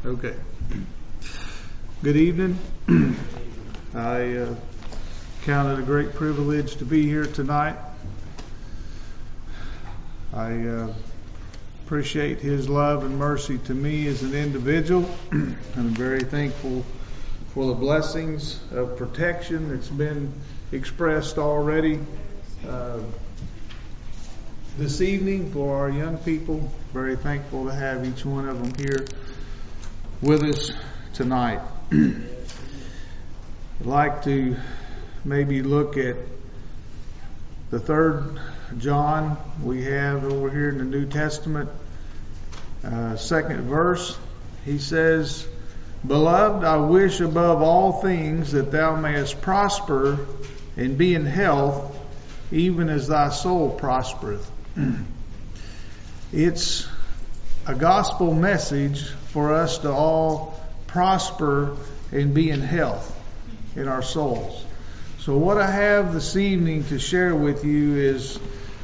Okay. Good evening. I count it a great privilege to be here tonight. I appreciate His love and mercy to me as an individual. I'm very thankful for the blessings of protection that's been expressed already this evening for our young people. Very thankful to have each one of them here with us tonight. I'd like to maybe look at the 3rd John we have over here in the New Testament, 2nd verse. He says, "Beloved, I wish above all things that thou mayest prosper and be in health, even as thy soul prospereth." It's a gospel message for us to all prosper and be in health in our souls. So what I have this evening to share with you is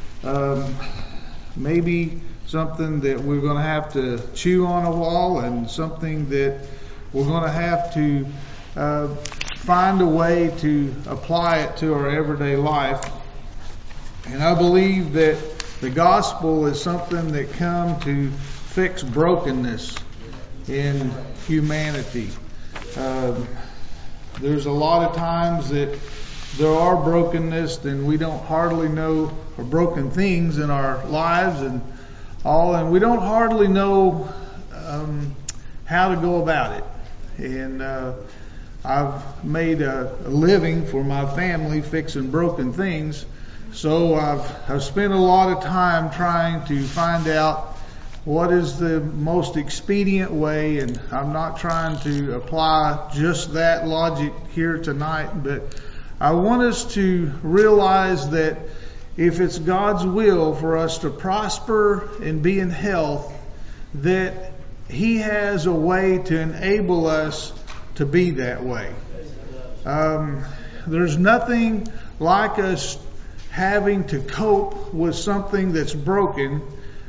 maybe something that we're going to have to chew on a while, and something that we're going to have to find a way to apply it to our everyday life. And I believe that the gospel is something that comes to fix brokenness in humanity. There's a lot of times that there are brokenness and we don't hardly know, or broken things in our lives and we don't hardly know how to go about it. And I've made a living for my family fixing broken things. So I've spent a lot of time trying to find out what is the most expedient way, and I'm not trying to apply just that logic here tonight, but I want us to realize that if it's God's will for us to prosper and be in health, that He has a way to enable us to be that way. There's nothing like us having to cope with something that's broken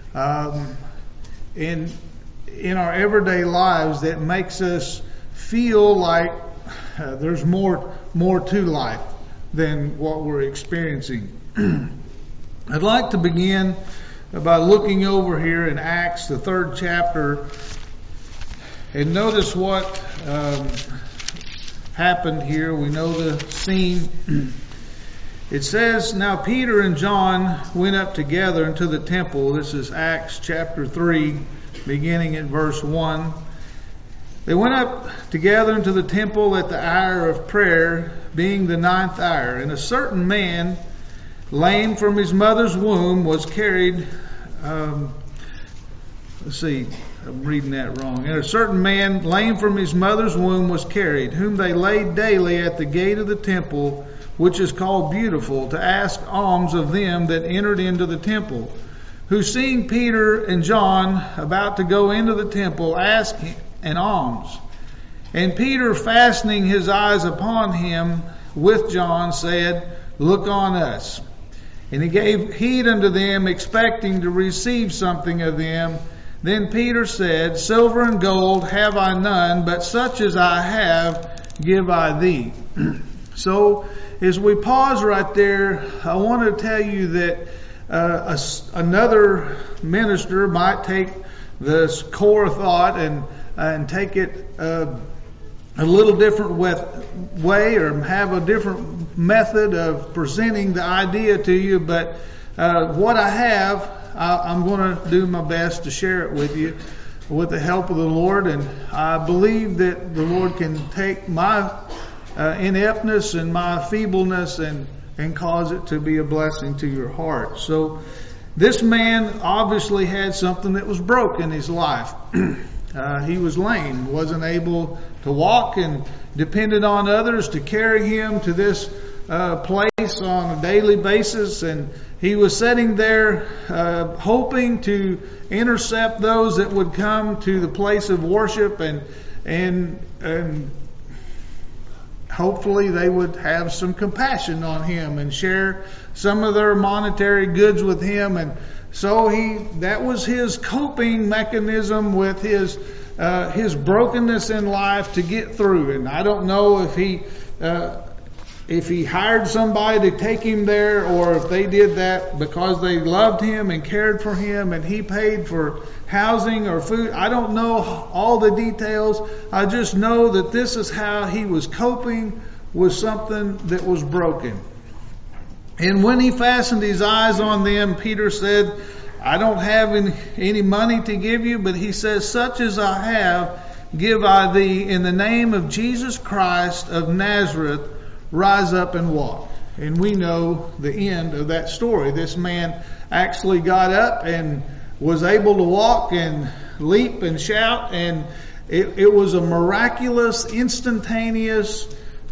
in our everyday lives that makes us feel like there's more to life than what we're experiencing. I'd like to begin by looking over here in Acts, the 3rd chapter, and notice what happened here. We know the scene. It says, "Now Peter and John went up together into the temple." This is Acts chapter 3, beginning at verse 1. "They went up together into the temple at the hour of prayer, being the 9th hour. And a certain man, lame from his mother's womb, was carried..." I'm reading that wrong. "And a certain man, lame from his mother's womb, was carried, whom they laid daily at the gate of the temple, which is called Beautiful, to ask alms of them that entered into the temple. Who, seeing Peter and John about to go into the temple, asked an alms. And Peter, fastening his eyes upon him with John, said, Look on us. And he gave heed unto them, expecting to receive something of them. Then Peter said, Silver and gold have I none, but such as I have give I thee." So, as we pause right there, I want to tell you that another minister might take this core thought and take it a little different way, or have a different method of presenting the idea to you. But what I have, I'm going to do my best to share it with you with the help of the Lord. And I believe that the Lord can take my ineptness and my feebleness and cause it to be a blessing to your heart. So this man obviously had something that was broke in his life. He was lame, wasn't able to walk, and depended on others to carry him to this place on a daily basis. And he was sitting there hoping to intercept those that would come to the place of worship, and hopefully they would have some compassion on him and share some of their monetary goods with him. And so that was his coping mechanism with his his brokenness in life to get through. And I don't know if he hired somebody to take him there, or if they did that because they loved him and cared for him and he paid for housing or food. I don't know all the details. I just know that this is how he was coping with something that was broken. And when he fastened his eyes on them, Peter said, I don't have any money to give you, but he says, such as I have, give I thee. In the name of Jesus Christ of Nazareth, rise up and walk. And we know the end of that story. This man actually got up and was able to walk and leap and shout, and it was a miraculous, instantaneous,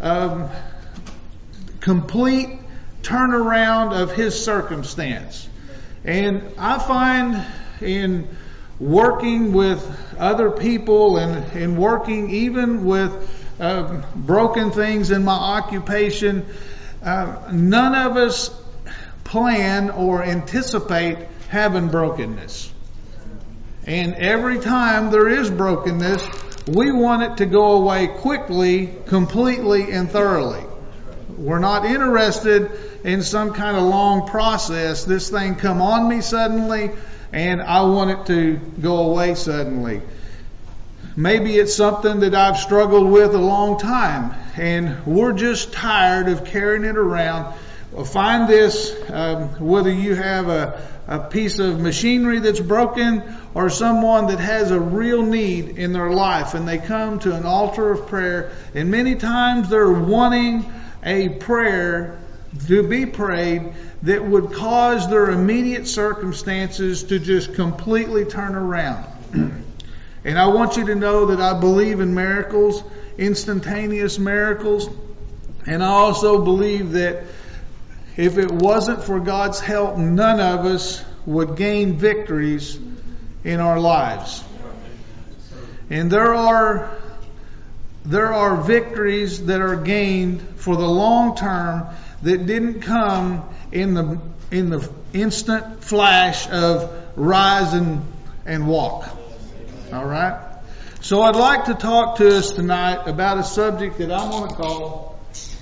complete turnaround of his circumstance. And I find in working with other people and working even with broken things in my occupation, none of us plan or anticipate having brokenness. And every time there is brokenness, we want it to go away quickly, completely, and thoroughly. We're not interested in some kind of long process. This thing come on me suddenly, and I want it to go away suddenly. Maybe it's something that I've struggled with a long time, and we're just tired of carrying it around. Find this, whether you have a piece of machinery that's broken or someone that has a real need in their life, and they come to an altar of prayer, and many times they're wanting a prayer to be prayed that would cause their immediate circumstances to just completely turn around. And I want you to know that I believe in miracles, instantaneous miracles. And I also believe that if it wasn't for God's help, none of us would gain victories in our lives. And there are victories that are gained for the long term that didn't come in the instant flash of rise and walk. All right? So I'd like to talk to us tonight about a subject that I'm going to call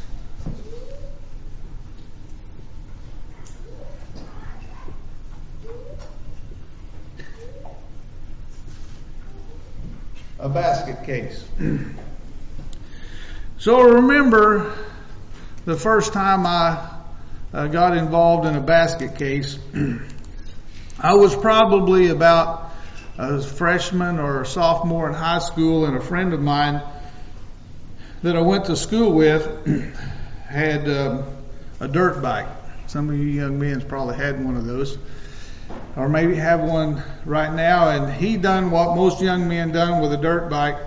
a basket case. So remember the first time I got involved in a basket case, I was probably about a freshman or a sophomore in high school, and a friend of mine that I went to school with had a dirt bike. Some of you young men's probably had one of those, or maybe have one right now. And he done what most young men done with a dirt bike.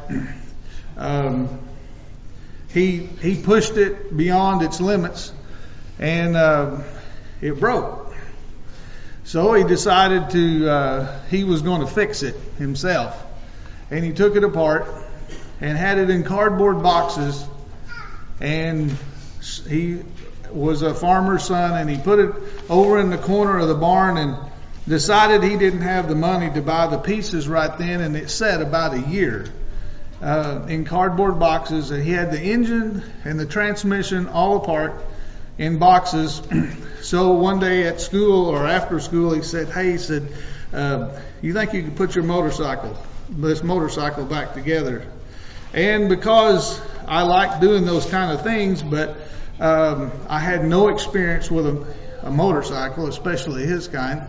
He pushed it beyond its limits, and it broke. So he decided he was going to fix it himself. And he took it apart and had it in cardboard boxes. And he was a farmer's son, and he put it over in the corner of the barn and decided he didn't have the money to buy the pieces right then. And it sat about a year in cardboard boxes. And he had the engine and the transmission all apart in boxes. So one day at school or after school, he said, you think you could put this motorcycle back together? And because I like doing those kind of things, but I had no experience with a motorcycle, especially his kind,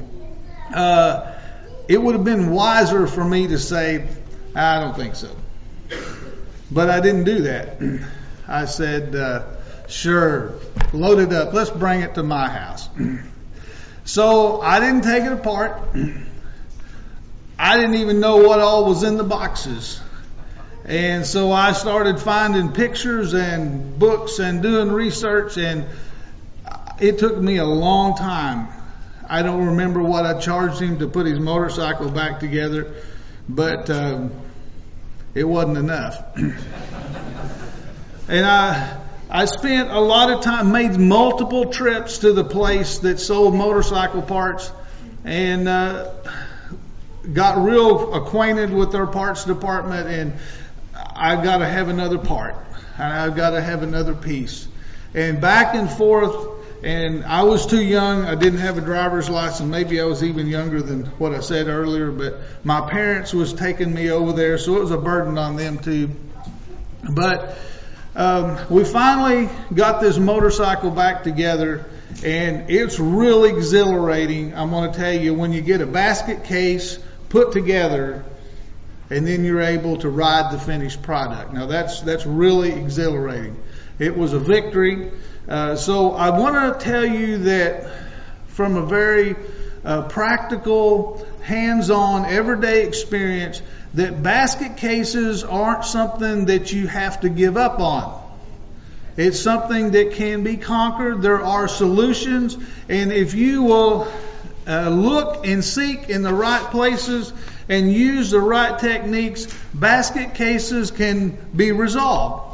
it would have been wiser for me to say, I don't think so. But I didn't do that. I said, sure, load it up. Let's bring it to my house. So I didn't take it apart. I didn't even know what all was in the boxes. And so I started finding pictures and books and doing research, and it took me a long time. I don't remember what I charged him to put his motorcycle back together, but it wasn't enough. And I spent a lot of time, made multiple trips to the place that sold motorcycle parts, and got real acquainted with their parts department, and I've got to have another part, and I've got to have another piece, and back and forth. And I was too young. I didn't have a driver's license. Maybe I was even younger than what I said earlier, but my parents was taking me over there, so it was a burden on them too. But we finally got this motorcycle back together, and it's really exhilarating. I'm going to tell you, when you get a basket case put together and then you're able to ride the finished product. Now that's really exhilarating. It was a victory. So I want to tell you that from a very practical, hands-on, everyday experience, that basket cases aren't something that you have to give up on. It's something that can be conquered. There are solutions, and if you will look and seek in the right places and use the right techniques, basket cases can be resolved.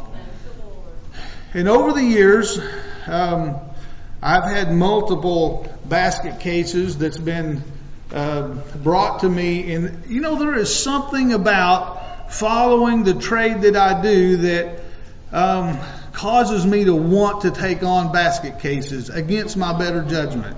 And over the years, I've had multiple basket cases that's been brought to me. And, you know, there is something about following the trade that I do that causes me to want to take on basket cases against my better judgment.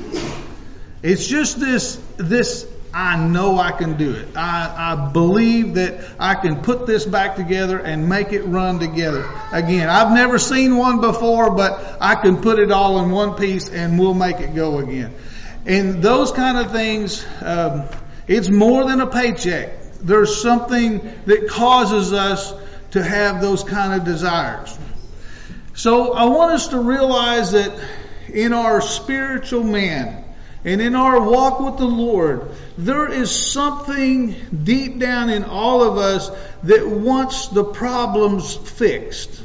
It's just this I know I can do it. I believe that I can put this back together and make it run together. Again, I've never seen one before, but I can put it all in one piece and we'll make it go again. And those kind of things, it's more than a paycheck. There's something that causes us to have those kind of desires. So I want us to realize that in our spiritual man, and in our walk with the Lord, there is something deep down in all of us that wants the problems fixed.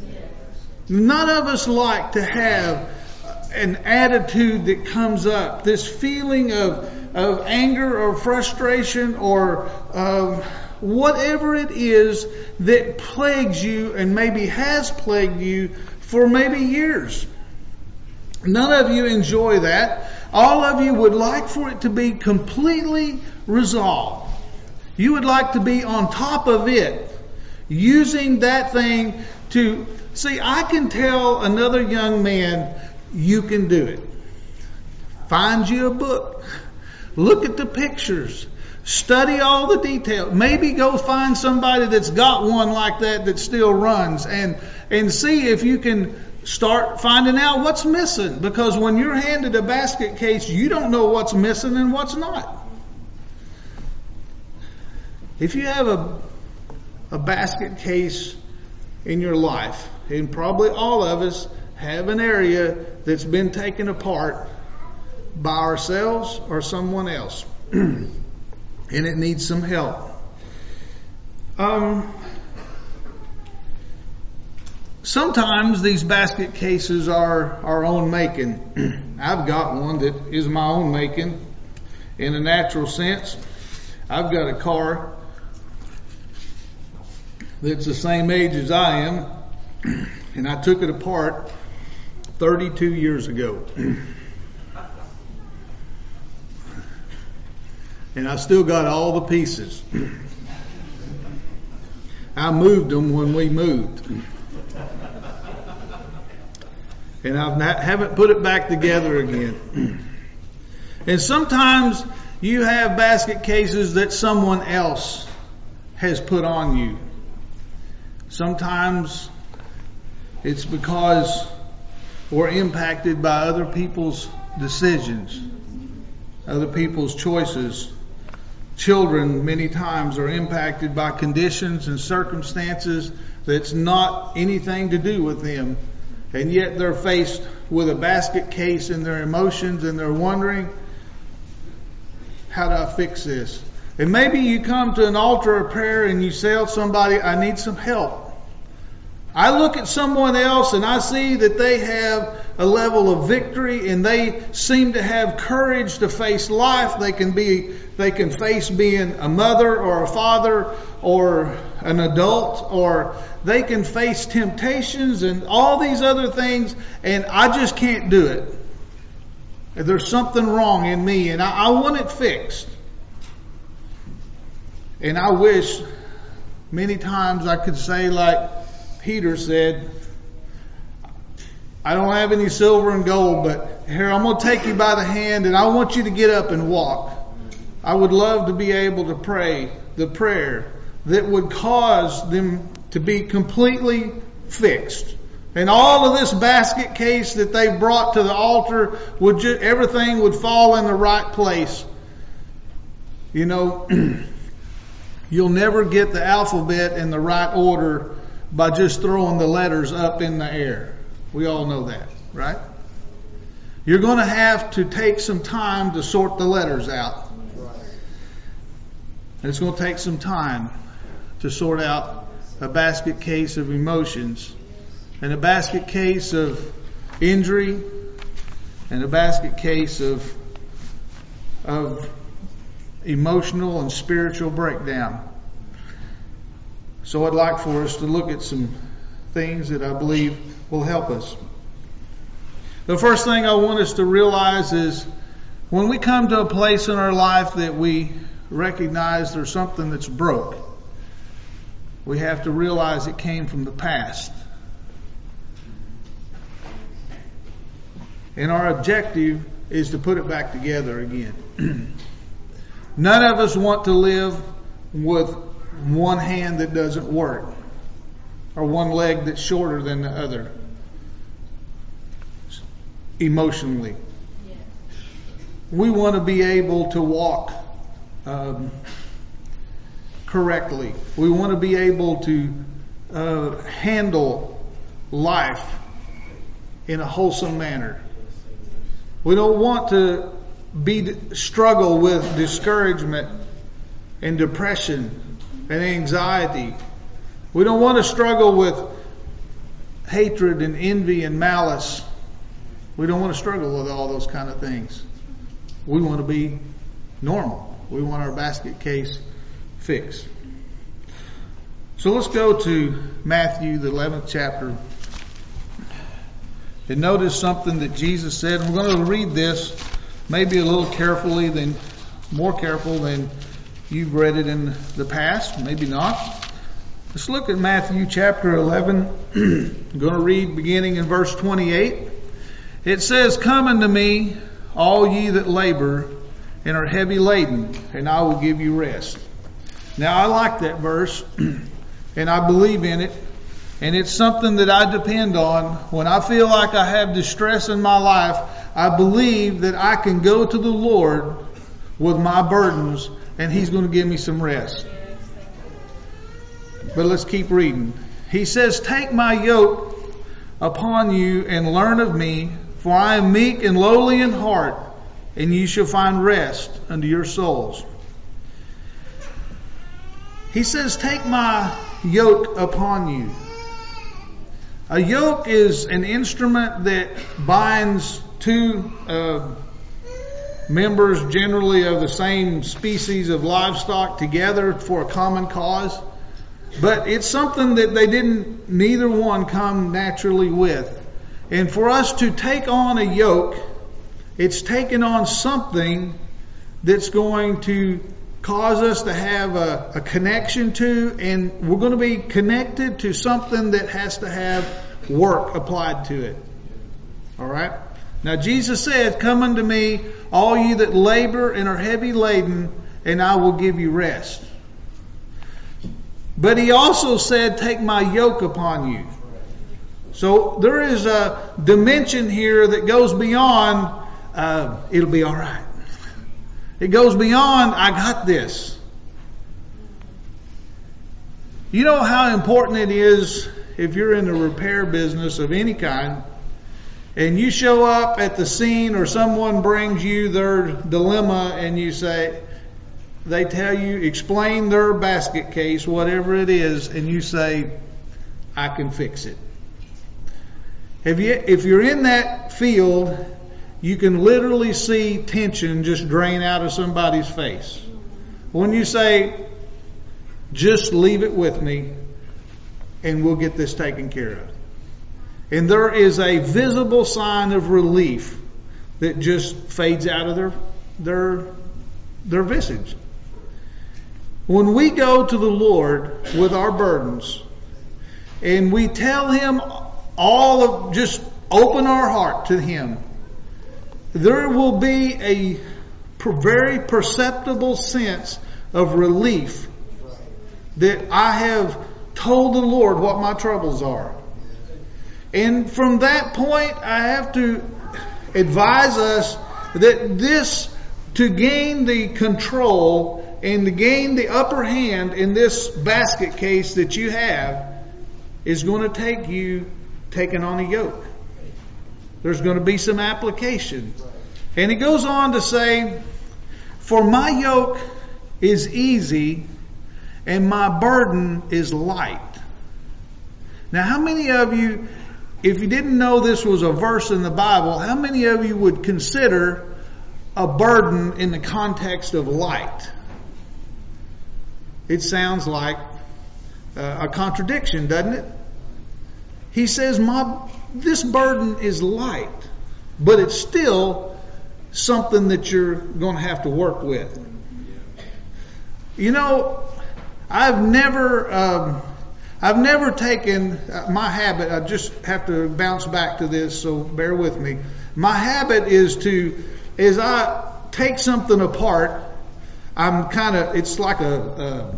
None of us like to have an attitude that comes up, this feeling of anger or frustration or whatever it is that plagues you and maybe has plagued you for maybe years. None of you enjoy that. All of you would like for it to be completely resolved. You would like to be on top of it, using that thing to... See, I can tell another young man, you can do it. Find you a book. Look at the pictures. Study all the details. Maybe go find somebody that's got one like that still runs, and see if you can start finding out what's missing. Because when you're handed a basket case, you don't know what's missing and what's not. If you have a basket case in your life, and probably all of us have an area that's been taken apart by ourselves or someone else, and it needs some help. Sometimes these basket cases are our own making. I've got one that is my own making in a natural sense. I've got a car that's the same age as I am, and I took it apart 32 years ago. And I still got all the pieces. I moved them when we moved. And I haven't put it back together again. And sometimes you have basket cases that someone else has put on you. Sometimes it's because we're impacted by other people's decisions, other people's choices. Children many times are impacted by conditions and circumstances that's not anything to do with them. And yet they're faced with a basket case in their emotions, and they're wondering, how do I fix this? And maybe you come to an altar of prayer and you tell somebody, I need some help. I look at someone else and I see that they have a level of victory and they seem to have courage to face life. They can face being a mother or a father or an adult, or they can face temptations and all these other things, and I just can't do it. There's something wrong in me and I want it fixed. And I wish many times I could say like Peter said, I don't have any silver and gold, but here, I'm going to take you by the hand and I want you to get up and walk. I would love to be able to pray the prayer that would cause them to be completely fixed. And all of this basket case that they brought to the altar, everything would fall in the right place. You know, you'll never get the alphabet in the right order by just throwing the letters up in the air. We all know that, right? You're going to have to take some time to sort the letters out. And it's going to take some time to sort out a basket case of emotions and a basket case of injury and a basket case of emotional and spiritual breakdown. So I'd like for us to look at some things that I believe will help us. The first thing I want us to realize is when we come to a place in our life that we recognize there's something that's broke, we have to realize it came from the past. And our objective is to put it back together again. None of us want to live with one hand that doesn't work or one leg that's shorter than the other emotionally. We want to be able to walk correctly. We want to be able to handle life in a wholesome manner. We don't want to struggle with discouragement and depression and anxiety. We don't want to struggle with hatred and envy and malice. We don't want to struggle with all those kind of things. We want to be normal. We want our basket case fixed. So let's go to Matthew, the 11th chapter. And notice something that Jesus said. We're going to read this maybe a little more careful than you've read it in the past. Maybe not. Let's look at Matthew chapter 11. I'm going to read beginning in verse 28. It says, "Come unto me, all ye that labor and are heavy laden, and I will give you rest." Now I like that verse, and I believe in it. And it's something that I depend on. When I feel like I have distress in my life, I believe that I can go to the Lord with my burdens and He's going to give me some rest. But let's keep reading. He says, "Take my yoke upon you and learn of me, for I am meek and lowly in heart, and ye shall find rest unto your souls." He says, "Take my yoke upon you." A yoke is an instrument that binds two members, generally of the same species of livestock, together for a common cause. But it's something that neither one come naturally with. And for us to take on a yoke, it's taking on something that's going to cause us to have a connection to, and we're going to be connected to something that has to have work applied to it. All right? Now Jesus said, "Come unto me, all ye that labor and are heavy laden, and I will give you rest." But He also said, "Take my yoke upon you." So there is a dimension here that goes beyond, it'll be all right. It goes beyond, I got this. You know how important it is if you're in the repair business of any kind, and you show up at the scene or someone brings you their dilemma and they tell you, explain their basket case, whatever it is, and you say, "I can fix it." If you're in that field, you can literally see tension just drain out of somebody's face. When you say, "Just leave it with me and we'll get this taken care of." And there is a visible sign of relief that just fades out of their visage. when we go to the Lord with our burdens and we tell Him just open our heart to Him, there will be a very perceptible sense of relief that I have told the Lord what my troubles are. And from that point, I have to advise us that to gain the control and to gain the upper hand in this basket case that you have is going to take you taking on a yoke. There's going to be some application. And it goes on to say, for my yoke is easy and my burden is light. Now, how many of you, if you didn't know this was a verse in the Bible, how many of you would consider a burden in the context of light? It sounds like a contradiction, doesn't it? He says, this burden is light, but it's still something that you're going to have to work with. You know, I've never taken my habit. I just have to bounce back to this, so bear with me. My habit is as I take something apart, it's like a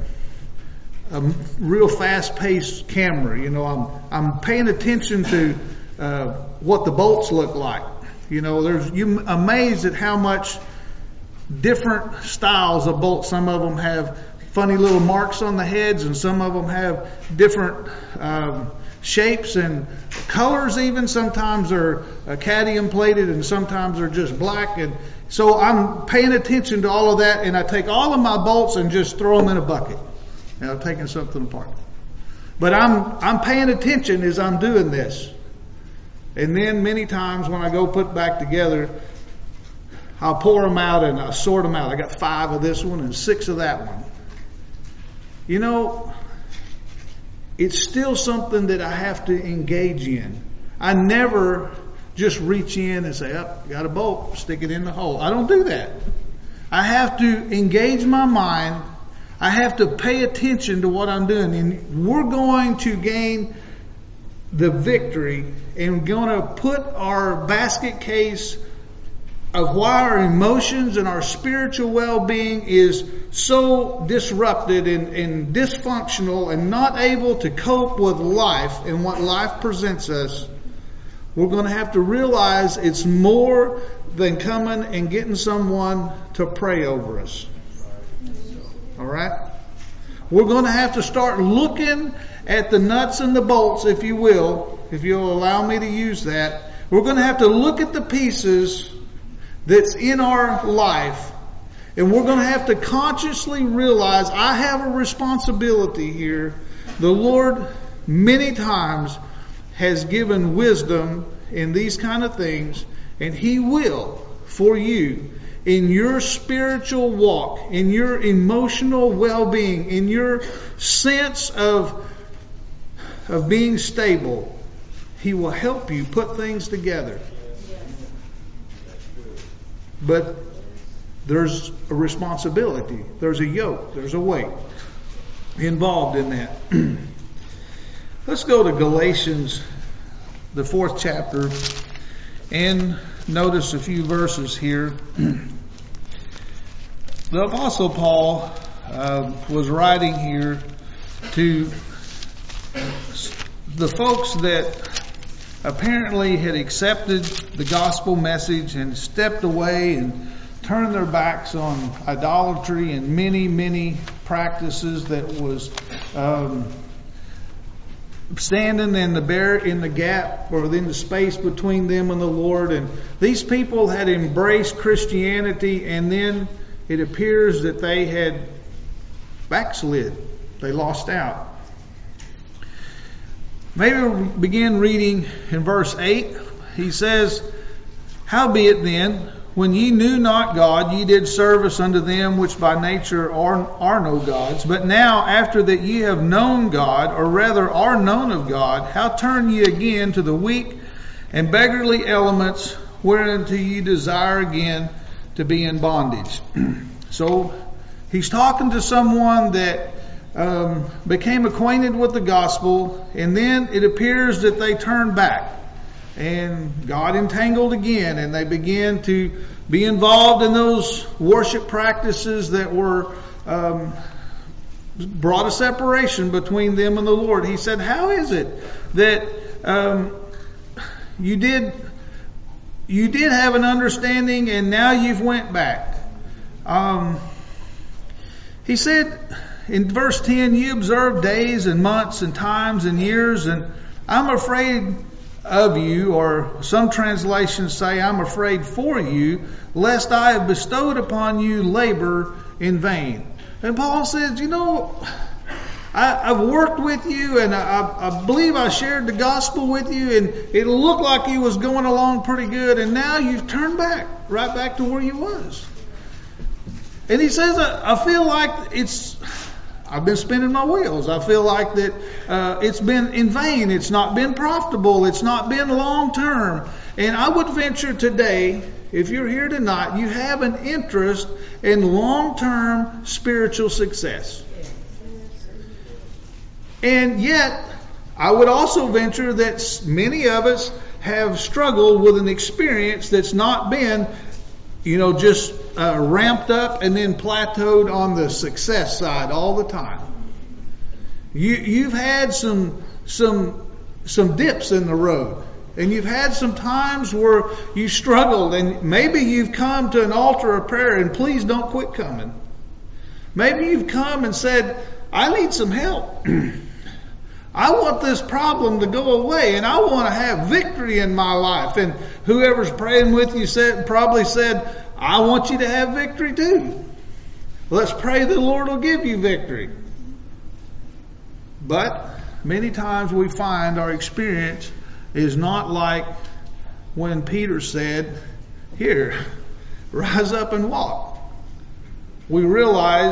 real fast-paced camera. You know, I'm paying attention to what the bolts look like. You know, you're amazed at how much different styles of bolts. Some of them have funny little marks on the heads, and some of them have different shapes and colors even. Sometimes they're cadmium plated and sometimes they're just black. And so I'm paying attention to all of that, and I take all of my bolts and just throw them in a bucket. Now, taking something apart. But I'm paying attention as I'm doing this. And then many times when I go put back together, I'll pour them out and I'll sort them out. I got 5 of this one and 6 of that one. You know, it's still something that I have to engage in. I never just reach in and say, got a bolt, stick it in the hole. I don't do that. I have to engage my mind. I have to pay attention to what I'm doing. And we're going to gain the victory and going to put our basket case of why our emotions and our spiritual well-being is so disrupted and dysfunctional and not able to cope with life and what life presents us. We're going to have to realize it's more than coming and getting someone to pray over us. All right? We're going to have to start looking at the nuts and the bolts, if you will, if you'll allow me to use that. We're going to have to look at the pieces that's in our life, and we're going to have to consciously realize I have a responsibility here. The Lord many times has given wisdom in these kind of things, and He will for you in your spiritual walk, in your emotional well-being, in your sense of being stable. He will help you put things together. But there's a responsibility. There's a yoke. There's a weight involved in that. Let's go to Galatians, the 4th chapter, and notice a few verses here. The Apostle Paul was writing here to the folks that apparently had accepted the gospel message and stepped away and turned their backs on idolatry and many, many practices that was standing in the gap or in the space between them and the Lord. And these people had embraced Christianity, and then it appears that they had backslid. They lost out. Maybe we'll begin reading in verse 8. He says, "Howbeit then, when ye knew not God, ye did service unto them which by nature are no gods. But now, after that ye have known God, or rather are known of God, how turn ye again to the weak and beggarly elements, whereunto ye desire again to be in bondage?" So, He's talking to someone that became acquainted with the gospel, and then it appears that they turned back and got entangled again, and they began to be involved in those worship practices that were brought a separation between them and the Lord. He said, how is it that you did have an understanding and now you've went back? He said in verse 10, you observe days and months and times and years, and I'm afraid of you, or some translations say, I'm afraid for you, lest I have bestowed upon you labor in vain. And Paul says, I've worked with you, and I believe I shared the gospel with you, and it looked like you was going along pretty good, and now you've turned back, right back to where you was. And he says, I feel like I've been spinning my wheels. I feel like that it's been in vain. It's not been profitable. It's not been long term. And I would venture today, if you're here tonight, you have an interest in long-term spiritual success. And yet, I would also venture that many of us have struggled with an experience that's not been, just ramped up and then plateaued on the success side all the time. You've had some dips in the road. And you've had some times where you struggled, and maybe you've come to an altar of prayer, and please don't quit coming. Maybe you've come and said, I need some help. I want this problem to go away, and I want to have victory in my life. And whoever's praying with you probably said, I want you to have victory too. Let's pray the Lord will give you victory. But many times we find our experience is not like when Peter said, here, rise up and walk. We realize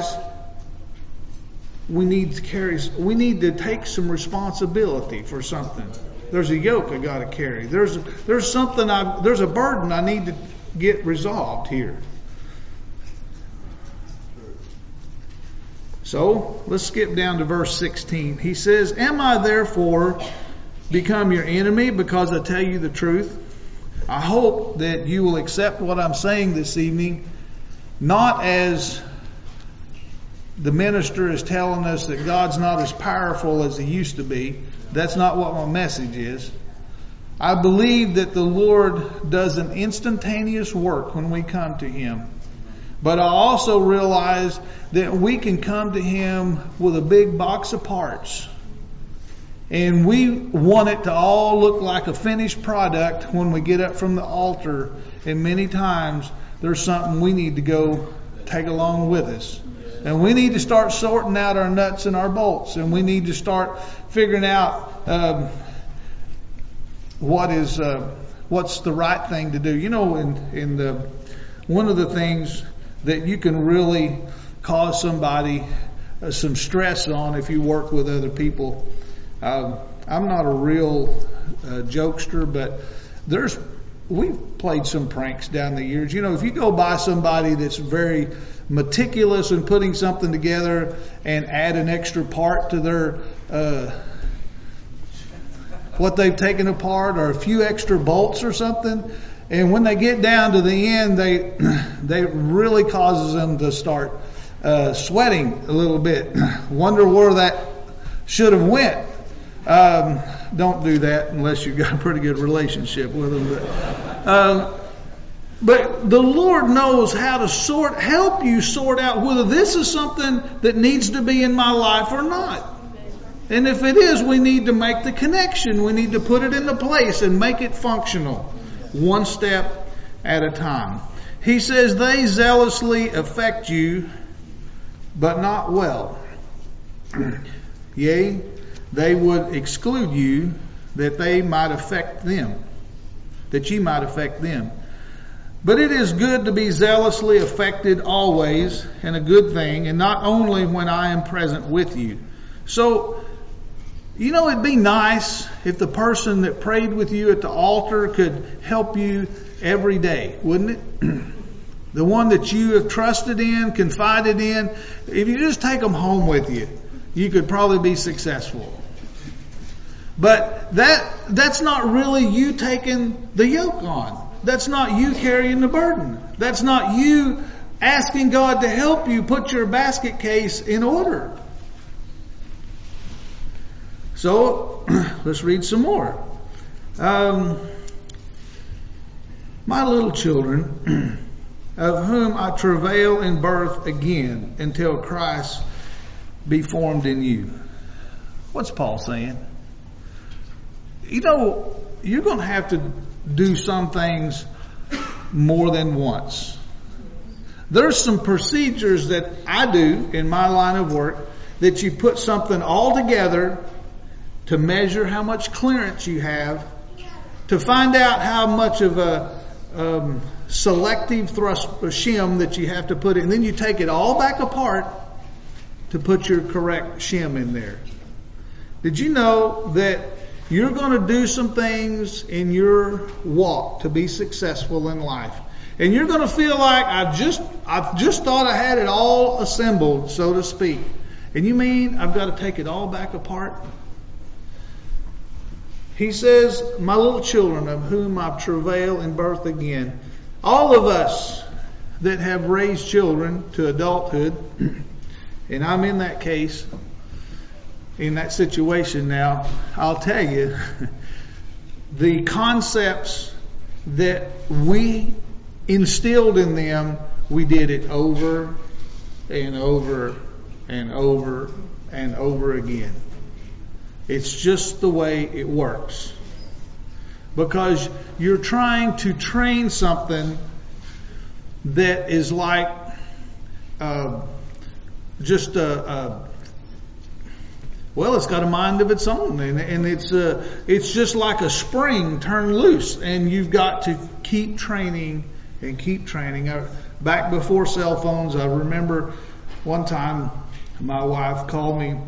we need to take some responsibility for something. There's a yoke I got to carry. There's a burden I need to get resolved here. So let's skip down to verse 16. He says, am I therefore become your enemy because I tell you the truth? I hope that you will accept what I'm saying this evening, not as the minister is telling us that God's not as powerful as He used to be. That's not what my message is. I believe that the Lord does an instantaneous work when we come to Him. But I also realize that we can come to Him with a big box of parts. And we want it to all look like a finished product when we get up from the altar. And many times there's something we need to go take along with us. And we need to start sorting out our nuts and our bolts. And we need to start figuring out what's the right thing to do. One of the things that you can really cause somebody some stress on if you work with other people. I'm not a real jokester, but we've played some pranks down the years. If you go by somebody that's very meticulous in putting something together and add an extra part to their what they've taken apart, or a few extra bolts or something, and when they get down to the end, they really causes them to start sweating a little bit. Wonder where that should have went. Don't do that unless you've got a pretty good relationship with them. But the Lord knows how to help you sort out whether this is something that needs to be in my life or not. And if it is, we need to make the connection. We need to put it into place and make it functional, one step at a time. He says, they zealously affect you, but not well. Yea, they would exclude you, that they might affect them, that ye might affect them. But it is good to be zealously affected always, and a good thing, and not only when I am present with you. So, it'd be nice if the person that prayed with you at the altar could help you every day, wouldn't it? the one that you have trusted in, confided in, if you just take them home with you, you could probably be successful. But that's not really you taking the yoke on. That's not you carrying the burden. That's not you asking God to help you put your basket case in order. So, let's read some more. My little children, of whom I travail in birth again until Christ be formed in you. What's Paul saying? You know, you're going to have to do some things more than once. There's some procedures that I do in my line of work that you put something all together to measure how much clearance you have, to find out how much of a selective thrust shim that you have to put in. Then you take it all back apart to put your correct shim in there. Did you know that you're going to do some things in your walk to be successful in life? And you're going to feel like I just thought I had it all assembled, so to speak. And you mean I've got to take it all back apart? He says, my little children, of whom I travail in birth again. All of us that have raised children to adulthood, and I'm in that case, in that situation now, I'll tell you, the concepts that we instilled in them, we did it over and over and over and over again. It's just the way it works. Because you're trying to train something that is like it's got a mind of its own, and it's just like a spring turned loose, and you've got to keep training and keep training. Back before cell phones, I remember one time my wife called me.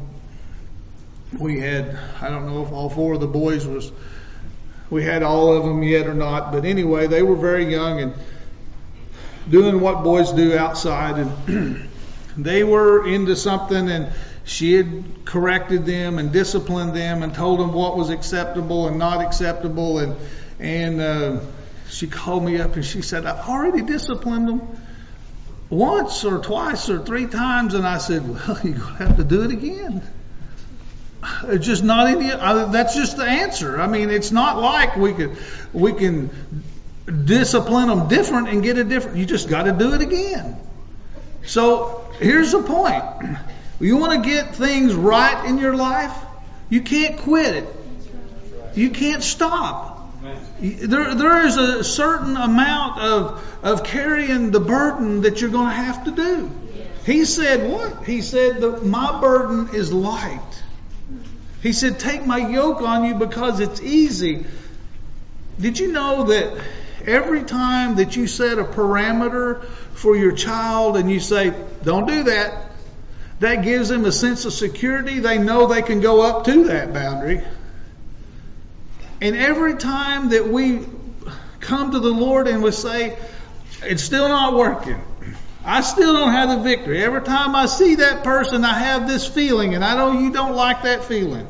We had, I don't know if all four of the boys we had all of them yet or not, but anyway, they were very young and doing what boys do outside, and they were into something, and she had corrected them and disciplined them and told them what was acceptable and not acceptable, and she called me up and she said, I've already disciplined them once or twice or 3 times, and I said, well, you're going to have to do it again. It's just not any. That's just the answer. I mean, it's not like we can discipline them different and get it different. You just got to do it again. So here's the point: you want to get things right in your life, you can't quit it. You can't stop. There is a certain amount of carrying the burden that you're going to have to do. He said what? He said that my burden is light. He said, take my yoke on you because it's easy. Did you know that every time that you set a parameter for your child and you say, don't do that, that gives them a sense of security. They know they can go up to that boundary. And every time that we come to the Lord and we say, it's still not working, I still don't have the victory. Every time I see that person, I have this feeling, and I know you don't like that feeling.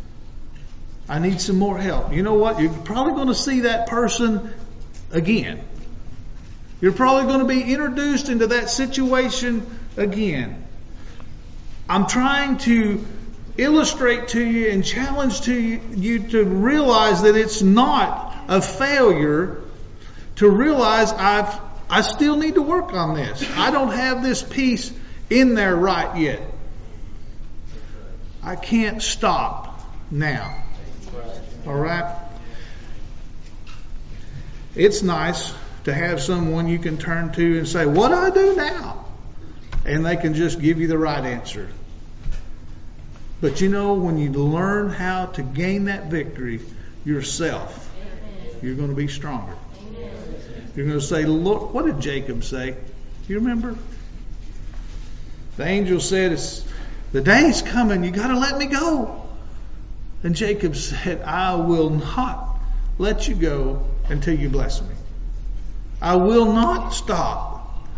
I need some more help. You know what? You're probably going to see that person again. You're probably going to be introduced into that situation again. I'm trying to illustrate to you and challenge to you to realize that it's not a failure to realize I still need to work on this. I don't have this piece in there right yet. I can't stop now. All right? It's nice to have someone you can turn to and say, what do I do now? And they can just give you the right answer. But you know, when you learn how to gain that victory yourself, you're going to be stronger. You're going to say, Lord, what did Jacob say? Do you remember? The angel said, the day's coming, you got to let me go. And Jacob said, I will not let you go until you bless me. I will not stop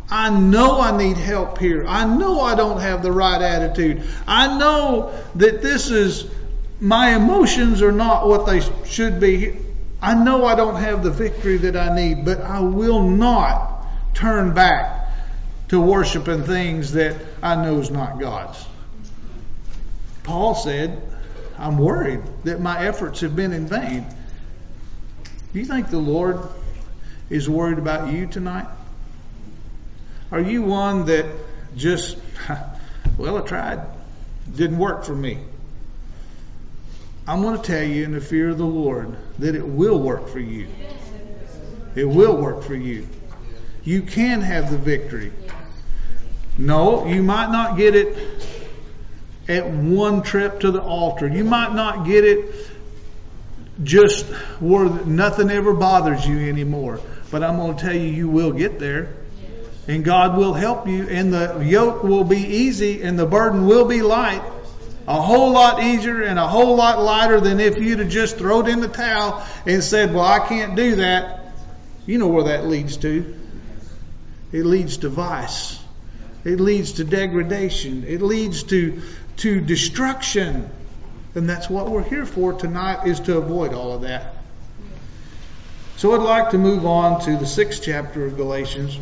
I know I need help here. I know I don't have the right attitude. I know that this is, my emotions are not what they should be. I know I don't have the victory that I need, but I will not turn back to worshiping things that I know is not God's. Paul said, I'm worried that my efforts have been in vain. Do you think the Lord is worried about you tonight? Are you one that just, well, I tried, didn't work for me? I'm going to tell you in the fear of the Lord that it will work for you. It will work for you. You can have the victory. No, you might not get it at one trip to the altar. You might not get it just where nothing ever bothers you anymore. But I'm going to tell you, you will get there. And God will help you. And the yoke will be easy and the burden will be light. A whole lot easier and a whole lot lighter than if you'd have just thrown in the towel and said, well, I can't do that. You know where that leads to. It leads to vice. It leads to degradation. It leads to destruction. And that's what we're here for tonight, is to avoid all of that. So I'd like to move on to the 6th chapter of Galatians.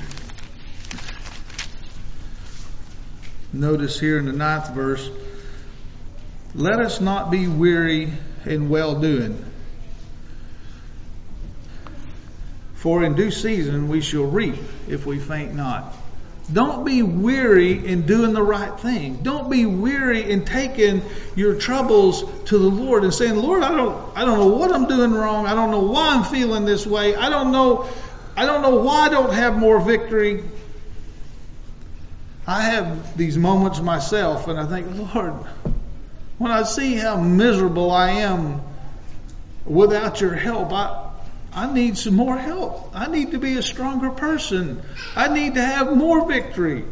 Notice here in the 9th verse, let us not be weary in well-doing, for in due season we shall reap if we faint not. Don't be weary in doing the right thing. Don't be weary in taking your troubles to the Lord and saying, Lord, I don't know what I'm doing wrong. I don't know why I'm feeling this way. I don't know why I don't have more victory. I have these moments myself, and I think, Lord, when I see how miserable I am without your help, I need some more help. I need to be a stronger person. I need to have more victory.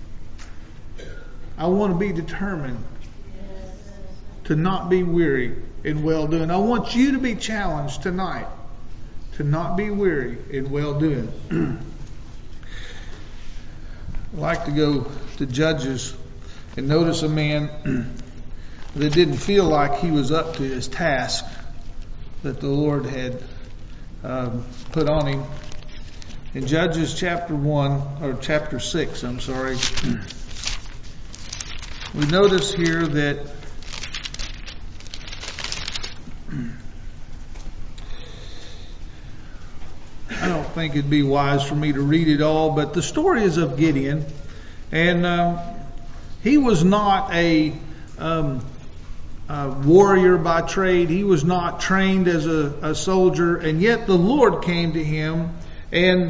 I want to be determined to not be weary in well-doing. I want you to be challenged tonight to not be weary in well-doing. I'd like to go to Judges and notice a man that didn't feel like he was up to his task that the Lord had put on him. In Judges chapter 6, we notice here that I don't think it'd be wise for me to read it all, but the story is of Gideon, and he was not a warrior by trade. He was not trained as a soldier, and yet the Lord came to him, and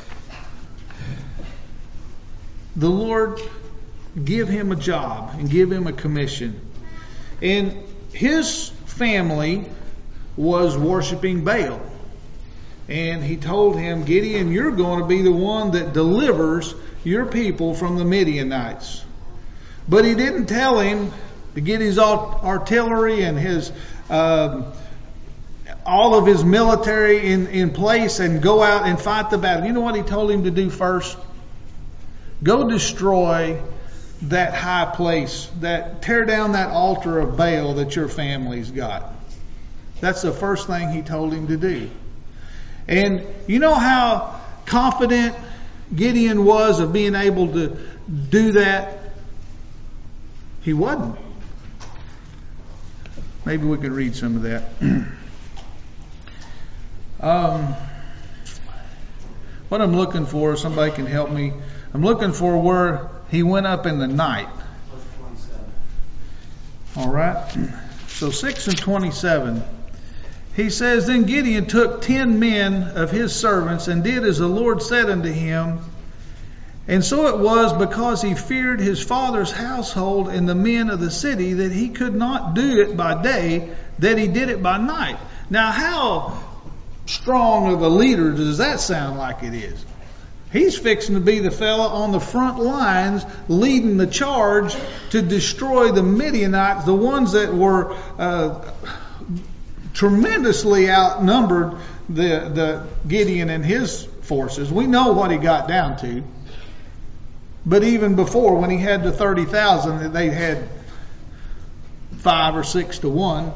the Lord give him a job and give him a commission. And his family was worshiping Baal. And he told him, Gideon, you're going to be the one that delivers your people from the Midianites. But he didn't tell him to get his artillery and his all of his military in place and go out and fight the battle. You know what he told him to do first? Go destroy that high place, tear down that altar of Baal that your family's got. That's the first thing he told him to do. And you know how confident Gideon was of being able to do that? He wasn't. Maybe we could read some of that. What I'm looking for, somebody can help me. I'm looking for where he went up in the night. All right. So 6 and 27. He says, Then Gideon took 10 men of his servants and did as the Lord said unto him. And so it was, because he feared his father's household and the men of the city, that he could not do it by day, that he did it by night. Now, how strong of a leader does that sound like it is? He's fixing to be the fella on the front lines leading the charge to destroy the Midianites, the ones that were tremendously outnumbered the Gideon and his forces. We know what he got down to. But even before, when he had the 30,000, they had 5 or 6 to 1.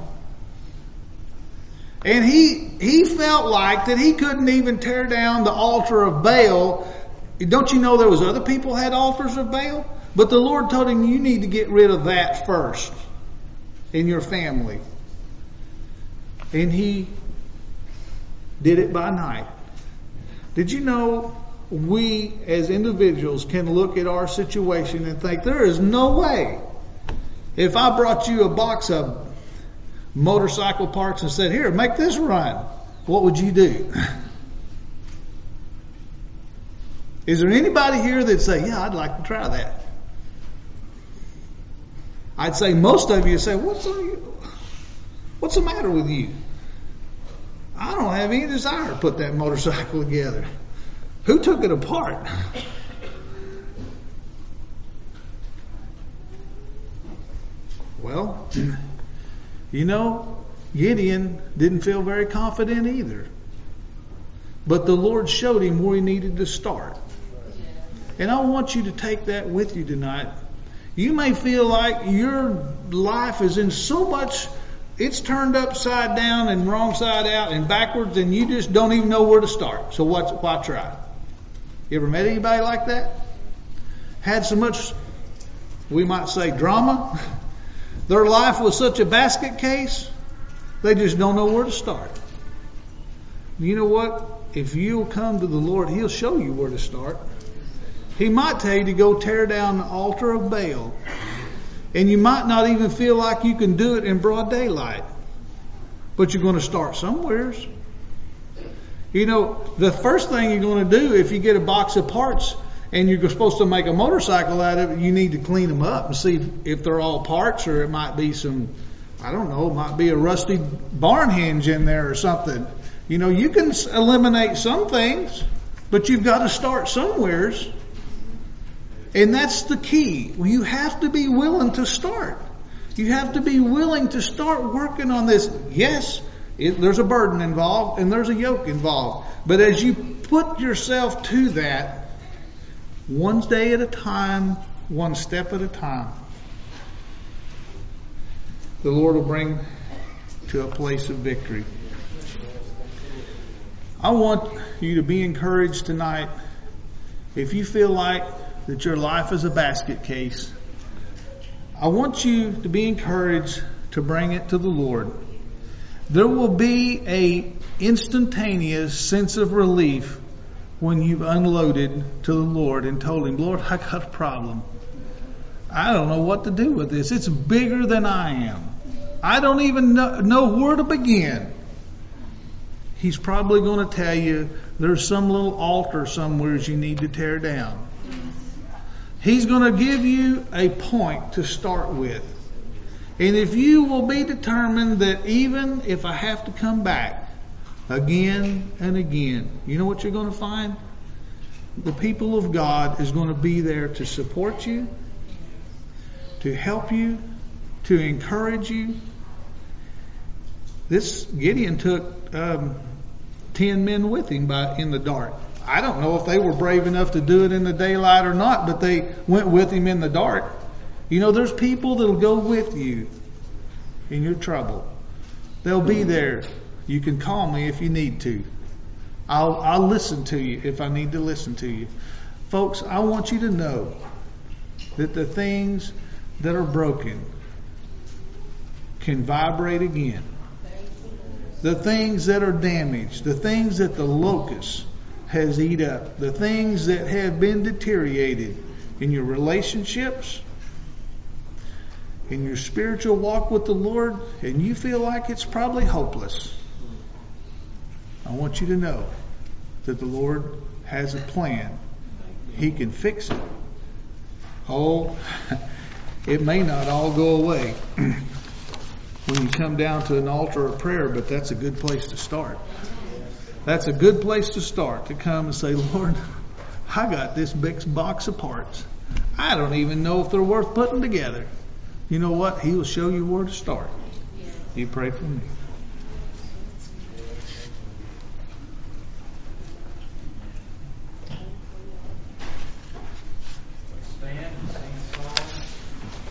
And he felt like that he couldn't even tear down the altar of Baal. Don't you know there was other people had altars of Baal? But the Lord told him, you need to get rid of that first in your family. And he did it by night. Did you know we as individuals can look at our situation and think, there is no way. If I brought you a box of motorcycle parts and said, here, make this run, what would you do? Is there anybody here that say, yeah, I'd like to try that? I'd say most of you say, what's the matter with you? I don't have any desire to put that motorcycle together. Who took it apart? Well, you know, Gideon didn't feel very confident either. But the Lord showed him where he needed to start. And I want you to take that with you tonight. You may feel like your life is in so much, it's turned upside down and wrong side out and backwards, and you just don't even know where to start. So why try? You ever met anybody like that? Had so much, we might say, drama? Their life was such a basket case, they just don't know where to start. You know what? If you'll come to the Lord, He'll show you where to start. He might tell you to go tear down the altar of Baal. And you might not even feel like you can do it in broad daylight. But you're going to start somewheres. You know, the first thing you're going to do if you get a box of parts and you're supposed to make a motorcycle out of it, you need to clean them up and see if they're all parts, or it might be some, I don't know, it might be a rusty barn hinge in there or something. You know, you can eliminate some things, but you've got to start somewheres. And that's the key. You have to be willing to start. You have to be willing to start working on this. Yes, there's a burden involved and there's a yoke involved. But as you put yourself to that, one day at a time, one step at a time, the Lord will bring to a place of victory. I want you to be encouraged tonight. If you feel like that your life is a basket case, I want you to be encouraged to bring it to the Lord. There will be a instantaneous sense of relief when you've unloaded to the Lord and told Him, Lord, I got a problem. I don't know what to do with this. It's bigger than I am. I don't even know where to begin. He's probably going to tell you there's some little altar somewhere you need to tear down. He's going to give you a point to start with. And if you will be determined that even if I have to come back again and again, you know what you're going to find? The people of God is going to be there to support you, to help you, to encourage you. This Gideon took 10 men with him in the dark. I don't know if they were brave enough to do it in the daylight or not, but they went with him in the dark. You know, there's people that'll go with you in your trouble. They'll be there. You can call me if you need to. I'll listen to you if I need to listen to you. Folks, I want you to know that the things that are broken can vibrate again. The things that are damaged, the things that the locust has eat up, the things that have been deteriorated in your relationships, in your spiritual walk with the Lord, and you feel like it's probably hopeless, I want you to know that the Lord has a plan. He can fix it. Oh, it may not all go away when you come down to an altar of prayer, but that's a good place to start. That's a good place to start, to come and say, Lord, I got this big box of parts. I don't even know if they're worth putting together. You know what? He will show you where to start. You pray for me.